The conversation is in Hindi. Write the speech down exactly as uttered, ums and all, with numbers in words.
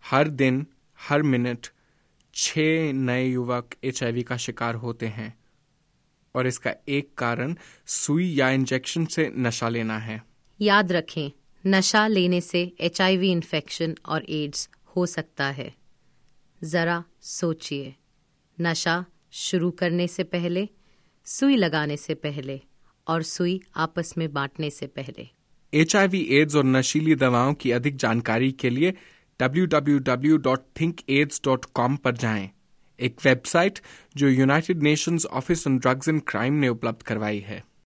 हर दिन, हर मिनट छह नए युवक एचआईवी का शिकार होते हैं और इसका एक कारण सुई या इंजेक्शन से नशा लेना है। याद रखें, नशा लेने से एचआईवी इन्फेक्शन और एड्स हो सकता है। जरा सोचिए, नशा शुरू करने से पहले, सुई लगाने से पहले और सुई आपस में बांटने से पहले। एचआईवी, एड्स और नशीली दवाओं की अधिक जानकारी के लिए W W W dot think aids dot com पर जाएं, एक वेबसाइट जो United Nations office on drugs and crime ने उपलब्ध करवाई है।